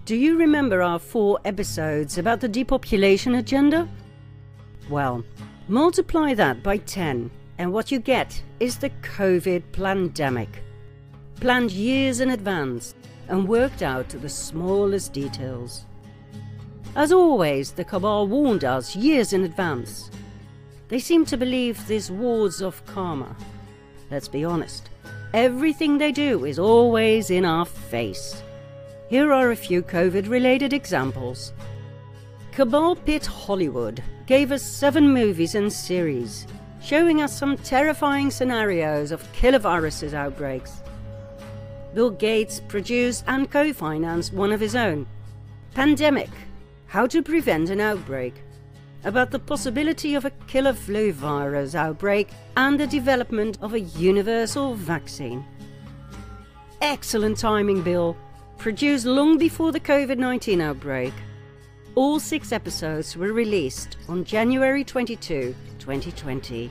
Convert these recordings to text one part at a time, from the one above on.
Do you remember our 4 episodes about the depopulation agenda? Well, multiply that by 10 and what you get is the COVID pandemic. Planned years in advance and worked out to the smallest details. As always, the cabal warned us years in advance. They seem to believe this wards off karma. Let's be honest, everything they do is always in our face. Here are a few COVID-related examples. Cabal Pit Hollywood gave us 7 movies and series, showing us some terrifying scenarios of killer viruses outbreaks. Bill Gates produced and co-financed one of his own, Pandemic: How to Prevent an Outbreak, about the possibility of a killer flu virus outbreak and the development of a universal vaccine. Excellent timing, Bill. Produced long before the COVID-19 outbreak. All 6 episodes were released on January 22, 2020.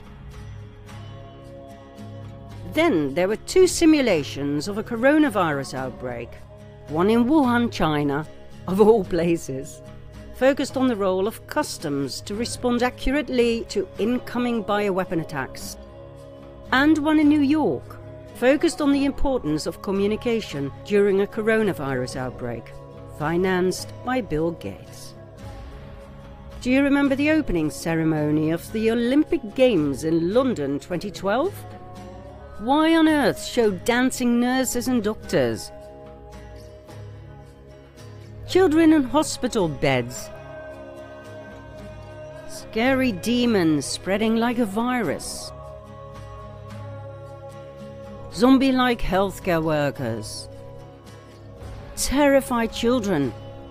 Then there were 2 simulations of a coronavirus outbreak, one in Wuhan, China, of all places, focused on the role of customs to respond accurately to incoming bioweapon attacks, and one in New York, focused on the importance of communication during a coronavirus outbreak, financed by Bill Gates. Do you remember the opening ceremony of the Olympic Games in London 2012? Why on earth show dancing nurses and doctors? Children in hospital beds. Scary demons spreading like a virus. Zombie-like healthcare workers. Terrified children.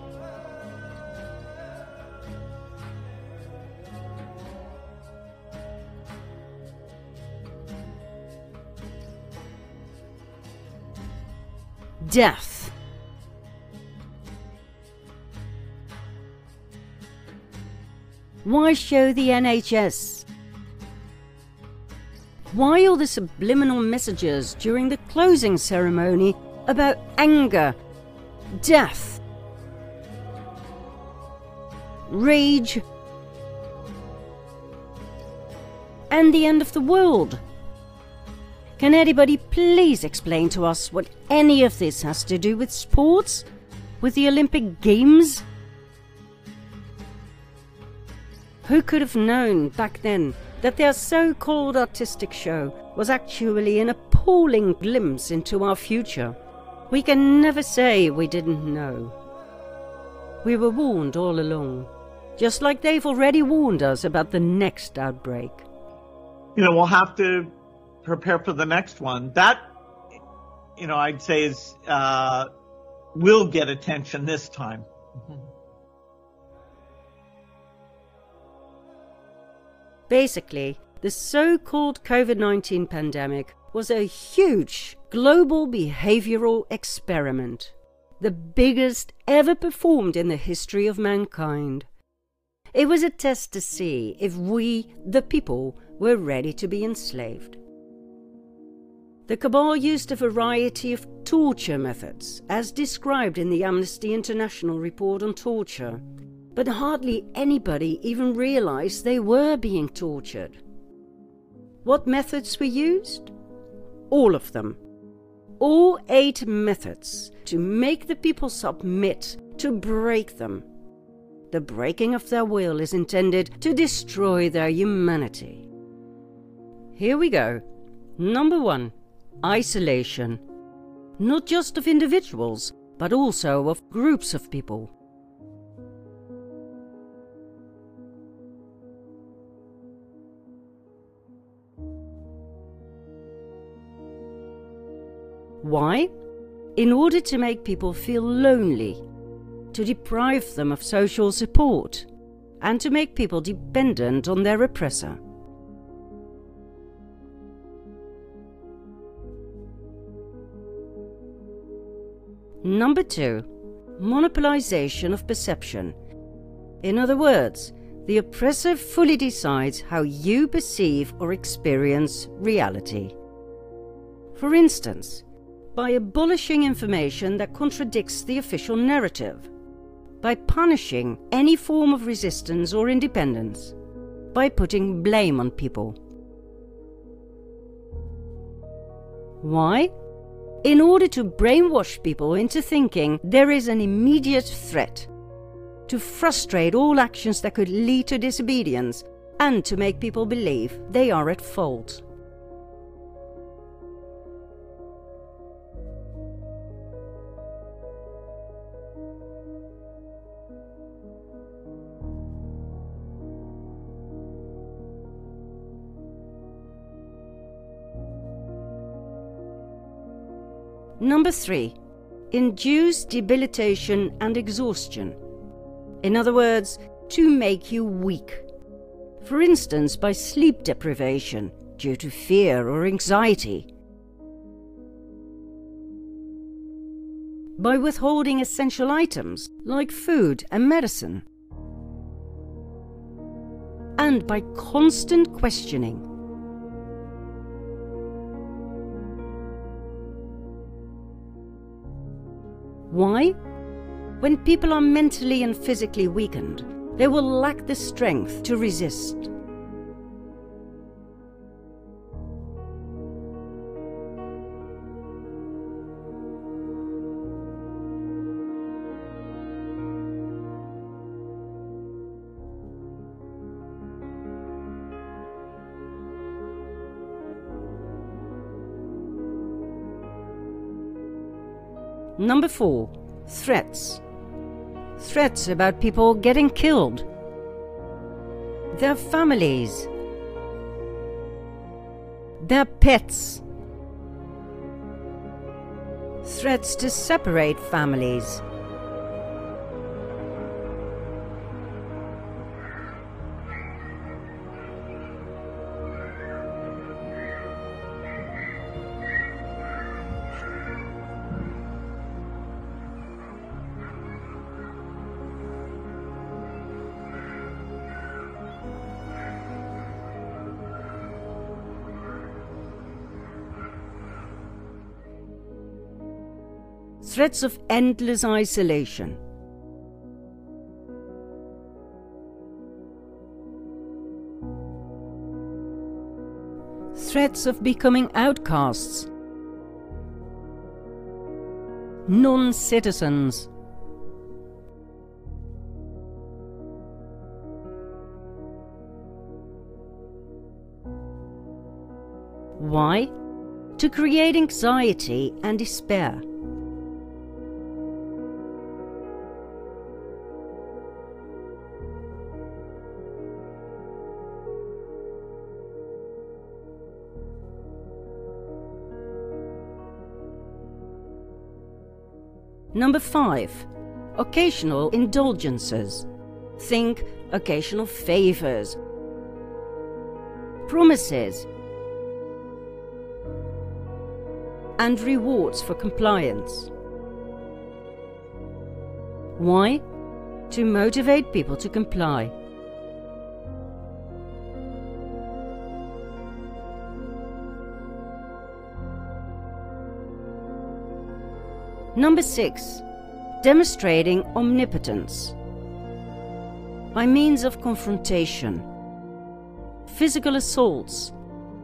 Death. Why show the NHS? Why all the subliminal messages during the closing ceremony about anger, death, rage, and the end of the world? Can anybody please explain to us what any of this has to do with sports? With the Olympic Games? Who could have known back then that their so-called artistic show was actually an appalling glimpse into our future? We can never say we didn't know. We were warned all along, just like they've already warned us about the next outbreak. We'll have to prepare for the next one. That, I'd say is, will get attention this time. Basically, the so-called COVID-19 pandemic was a huge global behavioral experiment, the biggest ever performed in the history of mankind. It was a test to see if we, the people, were ready to be enslaved. The cabal used a variety of torture methods, as described in the Amnesty International report on torture, but hardly anybody even realized they were being tortured. What methods were used? All of them. All 8 methods to make the people submit, to break them. The breaking of their will is intended to destroy their humanity. Here we go. Number 1. Isolation. Not just of individuals, but also of groups of people. Why? In order to make people feel lonely, to deprive them of social support, and to make people dependent on their oppressor. Number 2. Monopolization of perception. In other words, the oppressor fully decides how you perceive or experience reality. For instance, by abolishing information that contradicts the official narrative, by punishing any form of resistance or independence, by putting blame on people. Why? In order to brainwash people into thinking there is an immediate threat, to frustrate all actions that could lead to disobedience, and to make people believe they are at fault. Number 3. Induce debilitation and exhaustion. In other words, to make you weak. For instance, by sleep deprivation due to fear or anxiety. By withholding essential items like food and medicine. And by constant questioning. Why? When people are mentally and physically weakened, they will lack the strength to resist. Number 4. Threats. Threats about people getting killed, their families, their pets, threats to separate families, threats of endless isolation, threats of becoming outcasts, non-citizens, why? To create anxiety and despair. Number 5. Occasional indulgences. Think occasional favors, promises, and rewards for compliance. Why? To motivate people to comply. Number 6. Demonstrating omnipotence. By means of confrontation, physical assaults,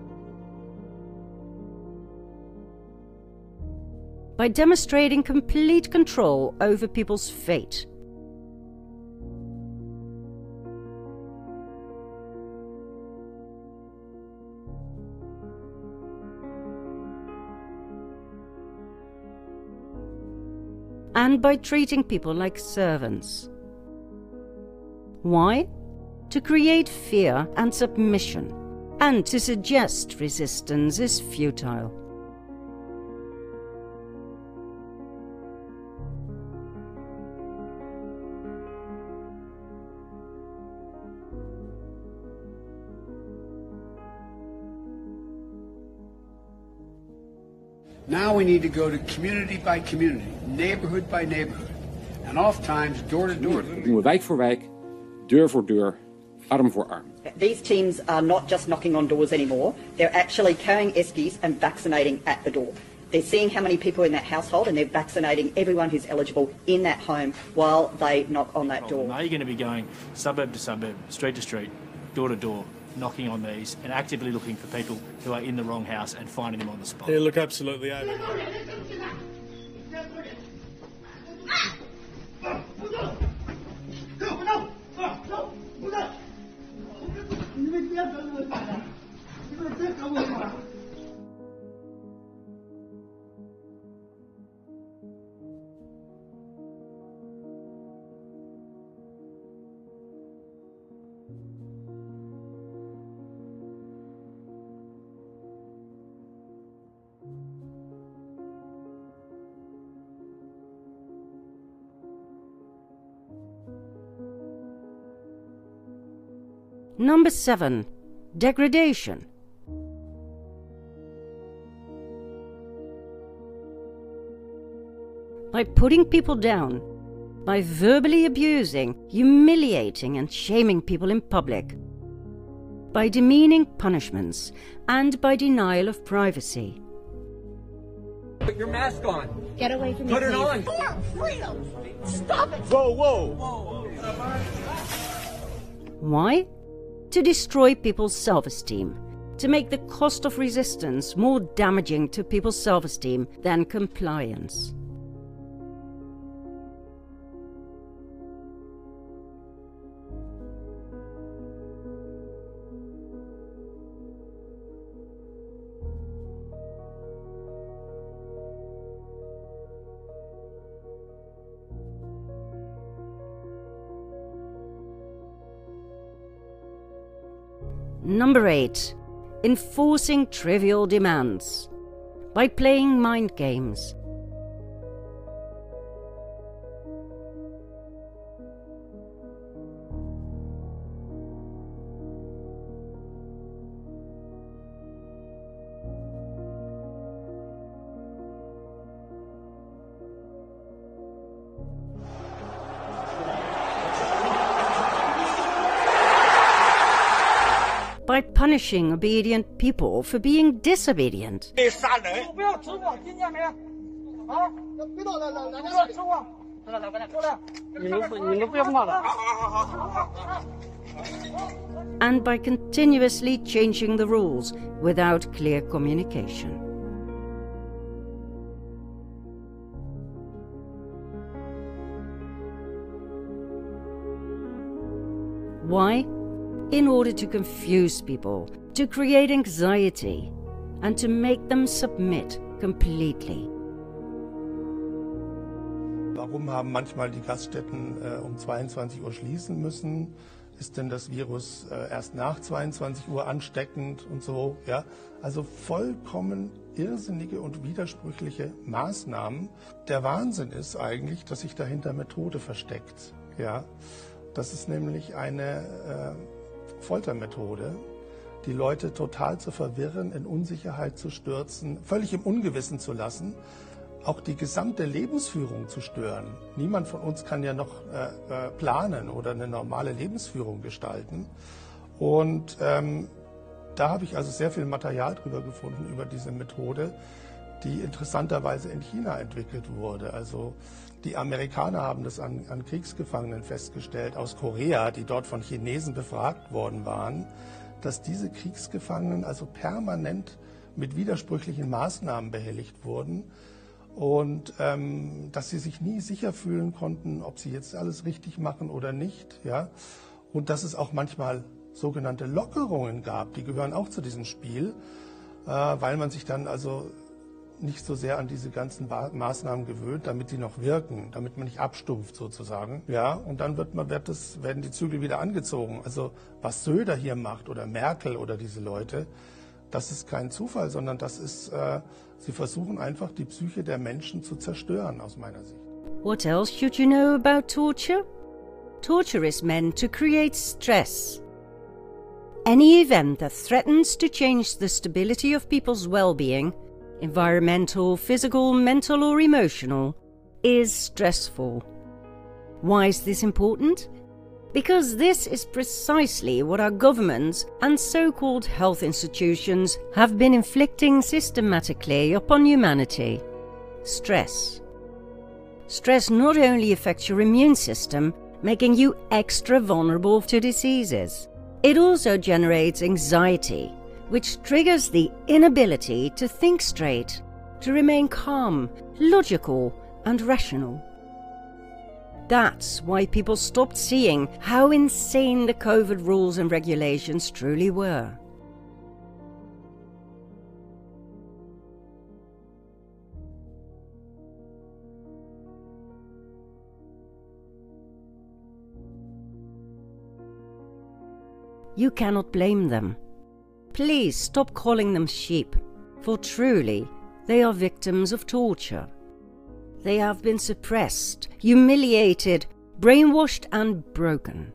by demonstrating complete control over people's fate. And by treating people like servants. Why? To create fear and submission, and to suggest resistance is futile. Now we need to go to community by community, neighborhood by neighborhood, and oftentimes door to door. Dat doen we wijk voor wijk, deur voor deur, arm voor arm. These teams are not just knocking on doors anymore. They're actually carrying eskies and vaccinating at the door. They're seeing how many people are in that household and they're vaccinating everyone who's eligible in that home while they knock on that door. Now you're going to be going suburb to suburb, street to street, door to door, knocking on these and actively looking for people who are in the wrong house and finding them on the spot. Yeah, look, absolutely. Number 7. Degradation. By putting people down, by verbally abusing, humiliating and shaming people in public, by demeaning punishments, and by denial of privacy. Put your mask on. Get away from me, Put it please. on. For freedom. Stop it. Whoa, whoa. Why? To destroy people's self-esteem, to make the cost of resistance more damaging to people's self-esteem than compliance. Number 8. Enforcing trivial demands. By playing mind games. By punishing obedient people for being disobedient. And by continuously changing the rules without clear communication. Why? In order to confuse people, to create anxiety, and to make them submit completely. Warum haben manchmal die Gaststätten um 22 Uhr schließen müssen? Ist denn das Virus erst nach 22 Uhr ansteckend und so? Ja? Also vollkommen irrsinnige und widersprüchliche Maßnahmen. Der Wahnsinn ist eigentlich, dass sich dahinter Methode versteckt. Ja? Das ist nämlich eine Foltermethode, die Leute total zu verwirren, in Unsicherheit zu stürzen, völlig im Ungewissen zu lassen, auch die gesamte Lebensführung zu stören. Niemand von uns kann ja noch planen oder eine normale Lebensführung gestalten. Und da habe ich also sehr viel Material drüber gefunden, über diese Methode, die interessanterweise in China entwickelt wurde. Also die Amerikaner haben das an Kriegsgefangenen festgestellt aus Korea, die dort von Chinesen befragt worden waren, dass diese Kriegsgefangenen also permanent mit widersprüchlichen Maßnahmen behelligt wurden und dass sie sich nie sicher fühlen konnten, ob sie jetzt alles richtig machen oder nicht. Ja? Und dass es auch manchmal sogenannte Lockerungen gab, die gehören auch zu diesem Spiel, weil man sich dann also nicht so sehr an diese ganzen Maßnahmen gewöhnt, damit die noch wirken, damit man nicht abstumpft sozusagen. Ja, und dann werden die Zügel wieder angezogen. Also was Söder hier macht oder Merkel oder diese Leute, das ist kein Zufall, sondern das ist, sie versuchen einfach die Psyche der Menschen zu zerstören, aus meiner Sicht. What else should you know about torture? Torture is meant to create stress. Any event that threatens to change the stability of people's well-being, environmental, physical, mental or emotional, is stressful. Why is this important? Because this is precisely what our governments and so-called health institutions have been inflicting systematically upon humanity. Stress. Stress not only affects your immune system, making you extra vulnerable to diseases, it also generates anxiety, which triggers the inability to think straight, to remain calm, logical, and rational. That's why people stopped seeing how insane the COVID rules and regulations truly were. You cannot blame them. Please stop calling them sheep, for truly they are victims of torture. They have been suppressed, humiliated, brainwashed and broken.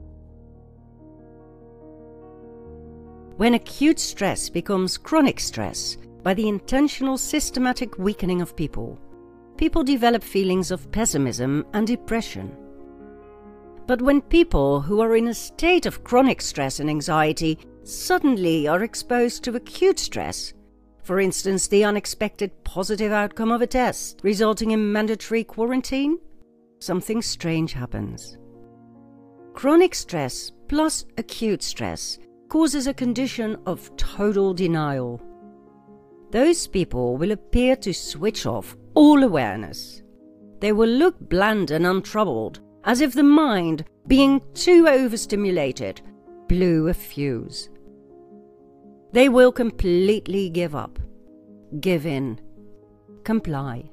When acute stress becomes chronic stress by the intentional systematic weakening of people, people develop feelings of pessimism and depression. But when people who are in a state of chronic stress and anxiety suddenly are exposed to acute stress, for instance, the unexpected positive outcome of a test resulting in mandatory quarantine, something strange happens. Chronic stress plus acute stress causes a condition of total denial. Those people will appear to switch off all awareness. They will look bland and untroubled, as if the mind, being too overstimulated, blew a fuse. They will completely give up, give in, comply.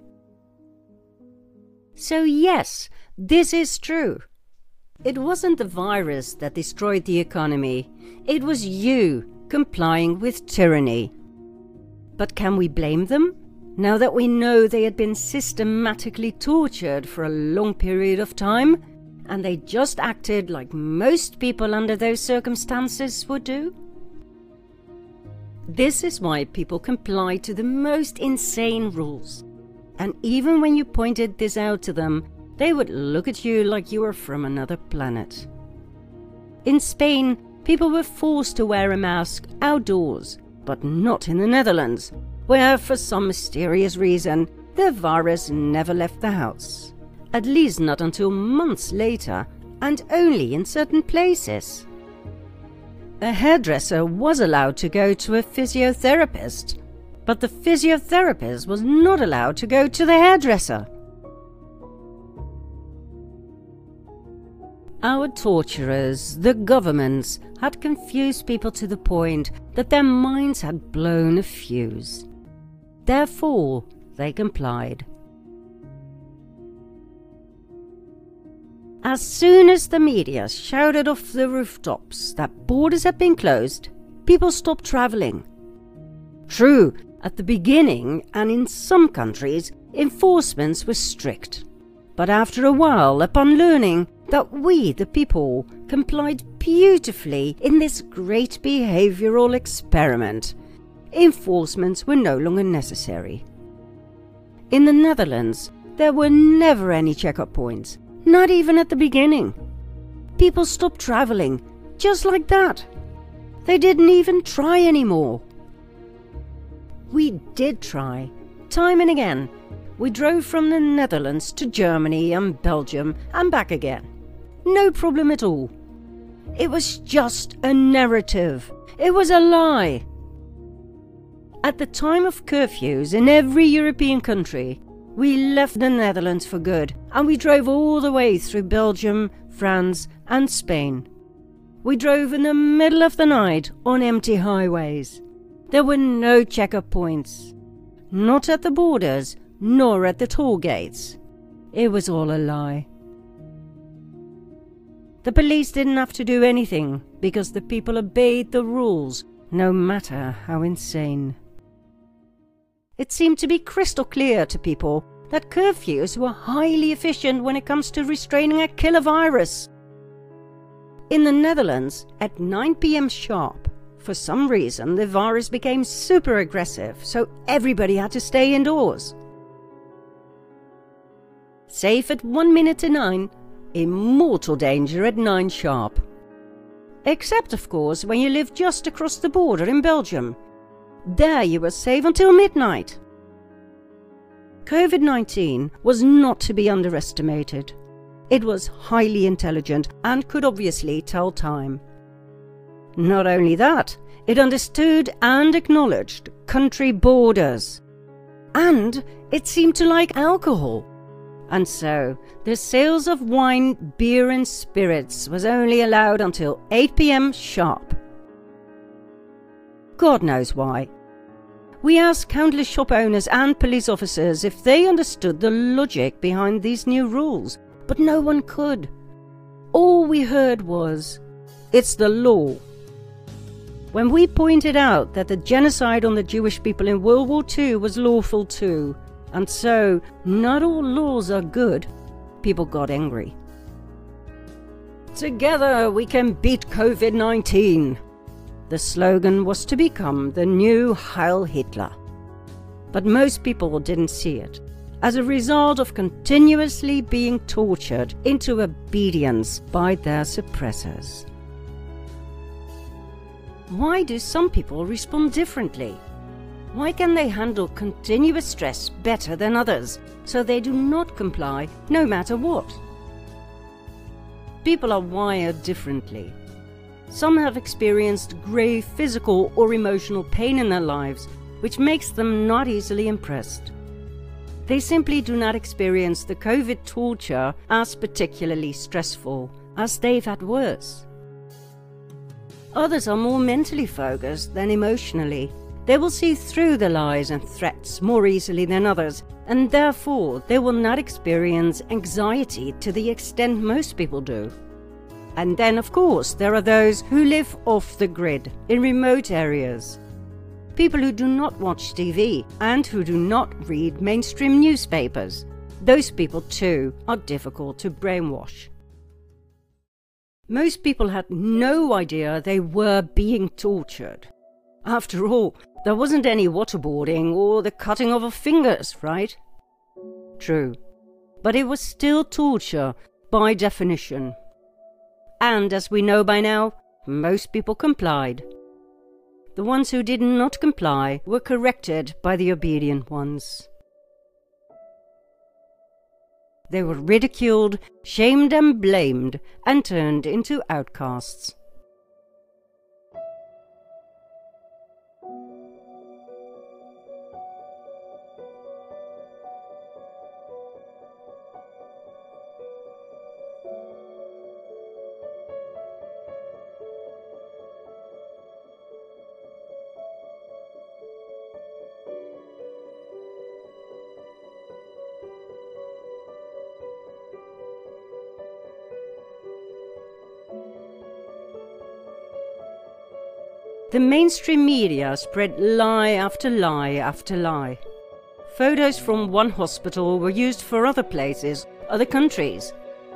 So yes, this is true. It wasn't the virus that destroyed the economy. It was you complying with tyranny. But can we blame them? Now that we know they had been systematically tortured for a long period of time, and they just acted like most people under those circumstances would do? This is why people comply to the most insane rules. And even when you pointed this out to them, they would look at you like you were from another planet. In Spain, people were forced to wear a mask outdoors, but not in the Netherlands, where for some mysterious reason, the virus never left the house. At least not until months later, and only in certain places. A hairdresser was allowed to go to a physiotherapist, but the physiotherapist was not allowed to go to the hairdresser. Our torturers, the governments, had confused people to the point that their minds had blown a fuse. Therefore, they complied. As soon as the media shouted off the rooftops that borders had been closed, people stopped traveling. True, at the beginning and in some countries, enforcements were strict. But after a while, upon learning that we, the people, complied beautifully in this great behavioral experiment, enforcements were no longer necessary. In the Netherlands, there were never any check-up points. Not even at the beginning. People stopped traveling, just like that. They didn't even try anymore. We did try, time and again. We drove from the Netherlands to Germany and Belgium and back again. No problem at all. It was just a narrative. It was a lie. At the time of curfews in every European country, we left the Netherlands for good, and we drove all the way through Belgium, France, and Spain. We drove in the middle of the night on empty highways. There were no check-up points. Not at the borders, nor at the toll gates. It was all a lie. The police didn't have to do anything, because the people obeyed the rules, no matter how insane. It seemed to be crystal clear to people that curfews were highly efficient when it comes to restraining a killer virus. In the Netherlands, at 9 p.m. sharp, for some reason the virus became super aggressive, so everybody had to stay indoors. Safe at 1 minute to 9, in mortal danger at 9 sharp. Except, of course, when you live just across the border in Belgium. There you were safe until midnight. COVID-19 was not to be underestimated. It was highly intelligent and could obviously tell time. Not only that, it understood and acknowledged country borders. And it seemed to like alcohol. And so, the sales of wine, beer and spirits was only allowed until 8 p.m. sharp. God knows why. We asked countless shop owners and police officers if they understood the logic behind these new rules, but no one could. All we heard was, "It's the law." When we pointed out that the genocide on the Jewish people in World War II was lawful too, and so not all laws are good, people got angry. Together we can beat COVID-19. The slogan was to become the new Heil Hitler. But most people didn't see it, as a result of continuously being tortured into obedience by their suppressors. Why do some people respond differently? Why can they handle continuous stress better than others, so they do not comply no matter what? People are wired differently. Some have experienced grave physical or emotional pain in their lives, which makes them not easily impressed. They simply do not experience the COVID torture as particularly stressful, as they've had worse. Others are more mentally focused than emotionally. They will see through the lies and threats more easily than others, and therefore they will not experience anxiety to the extent most people do. And then, of course, there are those who live off the grid, in remote areas. People who do not watch TV and who do not read mainstream newspapers. Those people, too, are difficult to brainwash. Most people had no idea they were being tortured. After all, there wasn't any waterboarding or the cutting off of fingers, right? True. But it was still torture by definition. And as we know by now, most people complied. The ones who did not comply were corrected by the obedient ones. They were ridiculed, shamed and blamed, and turned into outcasts. The mainstream media spread lie after lie after lie. Photos from one hospital were used for other places, other countries.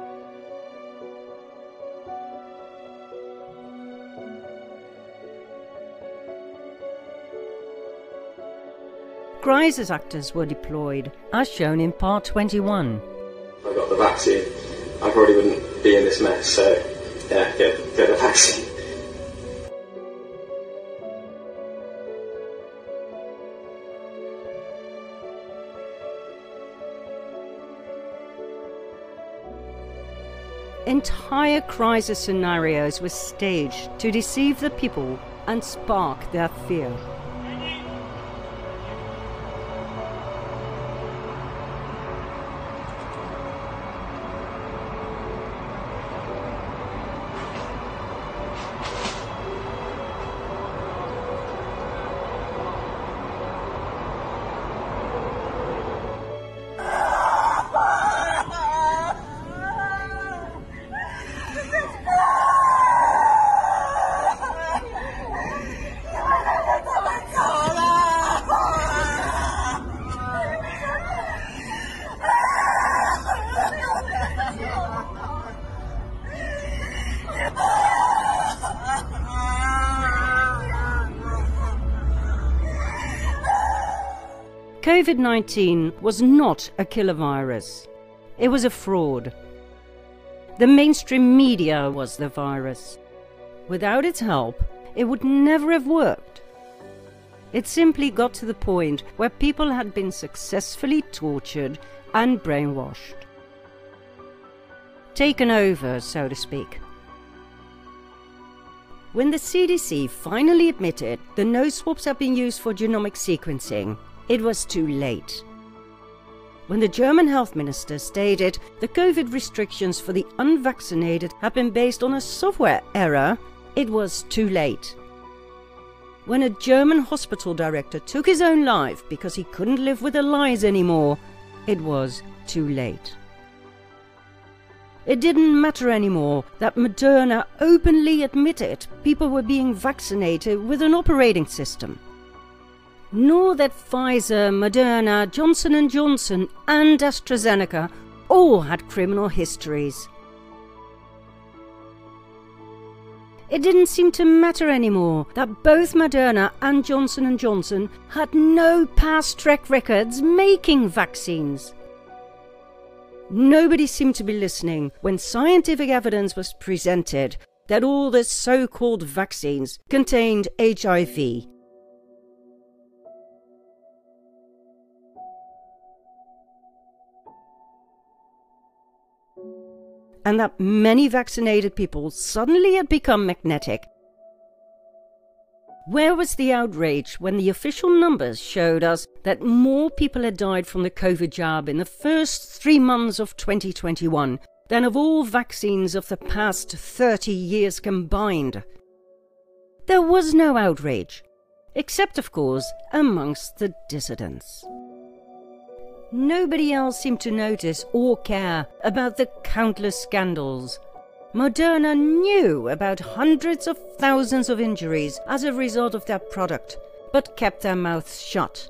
Crisis actors were deployed, as shown in part 21. If I got the vaccine, I probably wouldn't be in this mess, so yeah, get the vaccine. Entire crisis scenarios were staged to deceive the people and spark their fear. COVID-19 was not a killer virus. It was a fraud. the mainstream media was the virus. Without its help, it would never have worked. It simply got to the point where people had been successfully tortured and brainwashed. Taken over, so to speak. When the CDC finally admitted the nose swabs had been used for genomic sequencing, it was too late. When the German health minister stated the COVID restrictions for the unvaccinated had been based on a software error, it was too late. When a German hospital director took his own life because he couldn't live with the lies anymore, it was too late. It didn't matter anymore that Moderna openly admitted people were being vaccinated with an operating system. Nor that Pfizer, Moderna, Johnson & Johnson and AstraZeneca all had criminal histories. It didn't seem to matter anymore that both Moderna and Johnson & Johnson had no past track records making vaccines. Nobody seemed to be listening when scientific evidence was presented that all the so-called vaccines contained HIV. And that many vaccinated people suddenly had become magnetic. Where was the outrage when the official numbers showed us that more people had died from the COVID jab in the first 3 months of 2021 than of all vaccines of the past 30 years combined? There was no outrage, except of course amongst the dissidents. Nobody else seemed to notice or care about the countless scandals. Moderna knew about hundreds of thousands of injuries as a result of their product, but kept their mouths shut.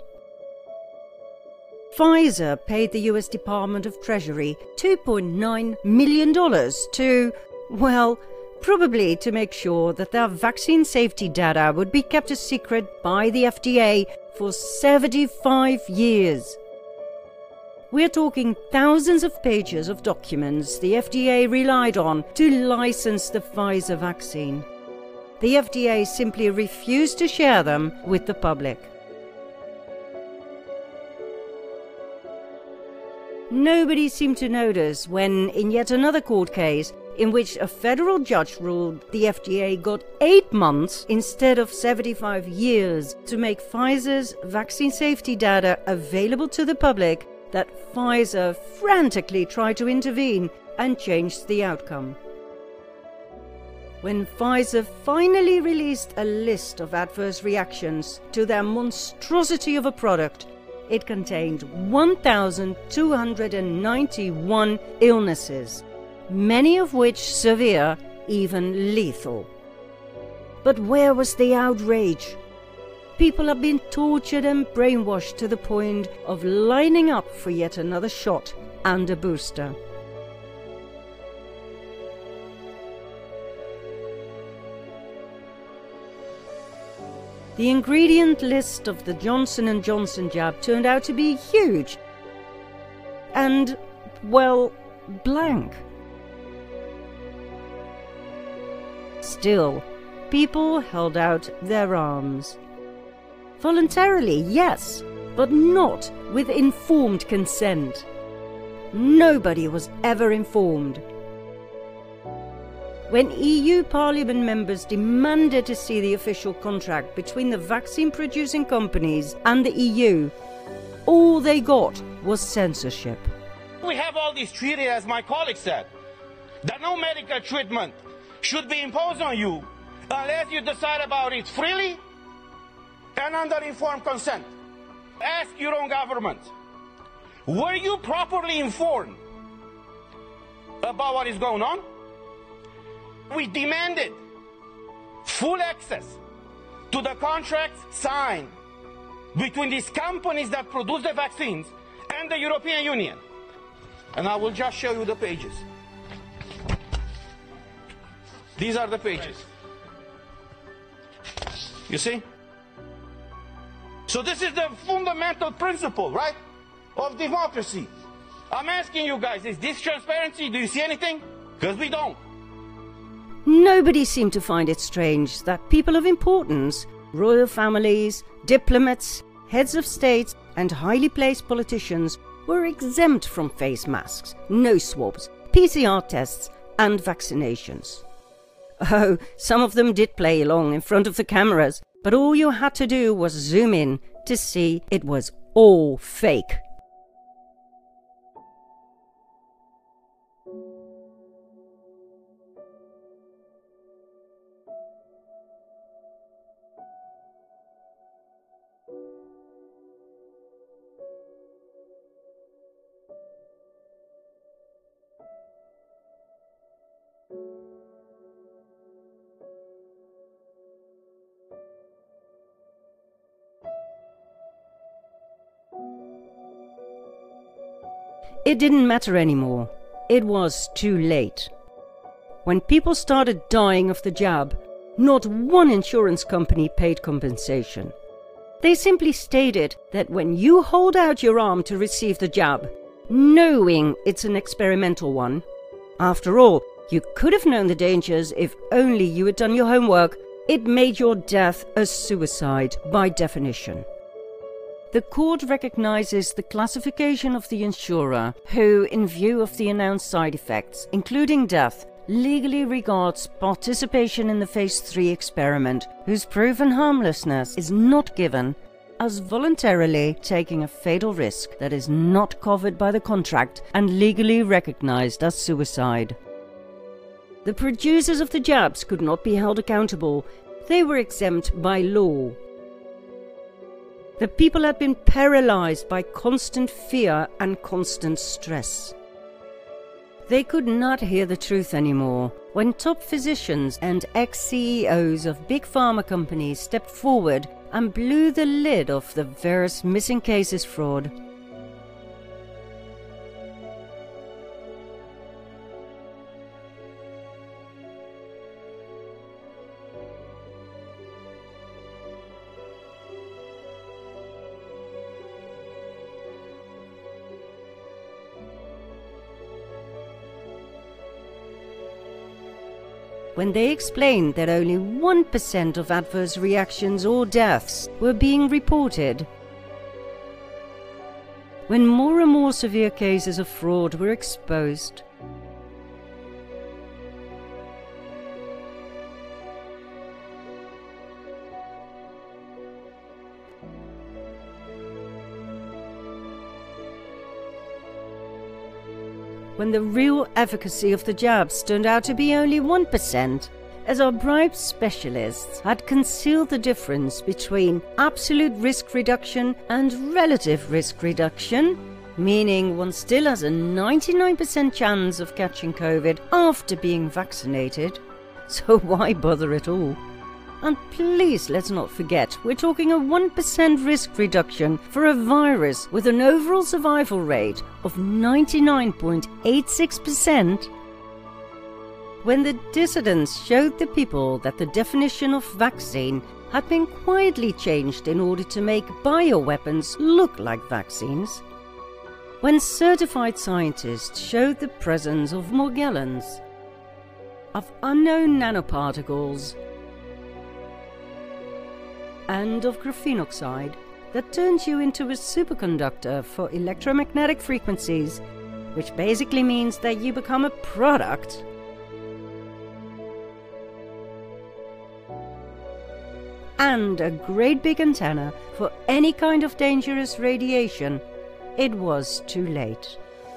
Pfizer paid the US Department of Treasury $2.9 million to, well, probably to make sure that their vaccine safety data would be kept a secret by the FDA for 75 years. We're talking thousands of pages of documents the FDA relied on to license the Pfizer vaccine. The FDA simply refused to share them with the public. Nobody seemed to notice when, in yet another court case, in which a federal judge ruled the FDA got 8 months instead of 75 years to make Pfizer's vaccine safety data available to the public, that Pfizer frantically tried to intervene and changed the outcome. When Pfizer finally released a list of adverse reactions to their monstrosity of a product, it contained 1,291 illnesses, many of which severe, even lethal. But where was the outrage? People have been tortured and brainwashed to the point of lining up for yet another shot and a booster. The ingredient list of the Johnson & Johnson jab turned out to be huge and, well, blank. Still, people held out their arms. Voluntarily, yes, but not with informed consent. Nobody was ever informed. When EU Parliament members demanded to see the official contract between the vaccine-producing companies and the EU, all they got was censorship. We have all these treaties, as my colleague said, that no medical treatment should be imposed on you unless you decide about it freely and under informed consent. Ask your own government, were you properly informed about what is going on? We demanded full access to the contracts signed between these companies that produce the vaccines and the European Union. And I will just show you the pages. These are the pages. You see? So this is the fundamental principle, right, of democracy. I'm asking you guys, is this transparency? Do you see anything? Because we don't. Nobody seemed to find it strange that people of importance, royal families, diplomats, heads of states, and highly placed politicians were exempt from face masks, nose swabs, PCR tests, and vaccinations. Oh, some of them did play along in front of the cameras, but all you had to do was zoom in to see it was all fake. It didn't matter anymore. It was too late. When people started dying of the jab, not one insurance company paid compensation. They simply stated that when you hold out your arm to receive the jab, knowing it's an experimental one, after all, you could have known the dangers if only you had done your homework, it made your death a suicide by definition. The court recognizes the classification of the insurer who, in view of the announced side effects, including death, legally regards participation in the Phase 3 experiment, whose proven harmlessness is not given, as voluntarily taking a fatal risk that is not covered by the contract and legally recognized as suicide. The producers of the jabs could not be held accountable. They were exempt by law. The people had been paralyzed by constant fear and constant stress. They could not hear the truth anymore when top physicians and ex-CEOs of big pharma companies stepped forward and blew the lid off the various missing cases fraud. When they explained that only 1% of adverse reactions or deaths were being reported. When more and more severe cases of fraud were exposed. When the real efficacy of the jabs turned out to be only 1%, as our bribed specialists had concealed the difference between absolute risk reduction and relative risk reduction, meaning one still has a 99% chance of catching COVID after being vaccinated, so why bother at all? And please let's not forget, we're talking a 1% risk reduction for a virus with an overall survival rate of 99.86%. When the dissidents showed the people that the definition of vaccine had been quietly changed in order to make bioweapons look like vaccines. When certified scientists showed the presence of Morgellons, of unknown nanoparticles, and of graphene oxide that turns you into a superconductor for electromagnetic frequencies, which basically means that you become a product. And a great big antenna for any kind of dangerous radiation, it was too late.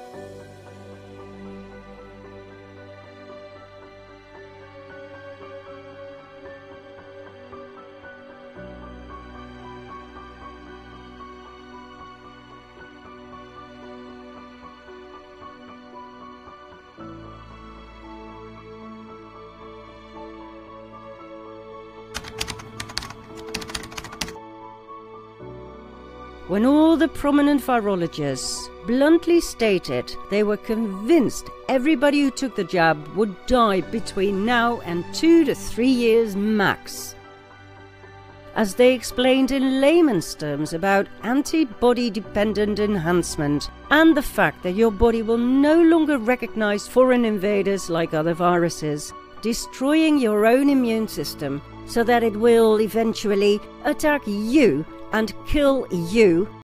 When all the prominent virologists bluntly stated they were convinced everybody who took the jab would die between now and 2 to 3 years max. as they explained in layman's terms about antibody-dependent enhancement and the fact that your body will no longer recognize foreign invaders like other viruses, destroying your own immune system so that it will eventually attack you and kill you